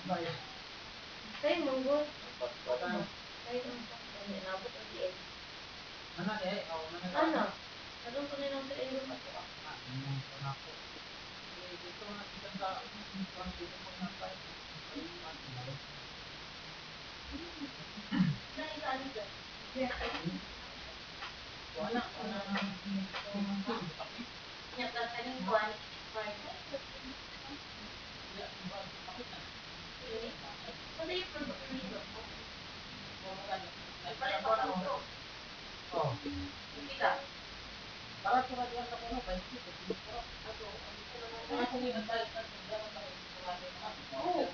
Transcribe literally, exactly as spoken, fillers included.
Say monggo ang pagkuat ba? Kahit ang sakyan, inabot ang di ay. Ana, nadong ko nilang sa ilong ato ah. Dahil sa ano dyan? Nya tas kaning kuan expired. Ini. Ano yung product nito? Palit pa ka nito. Kita. Ato, ang ito naman. Oh.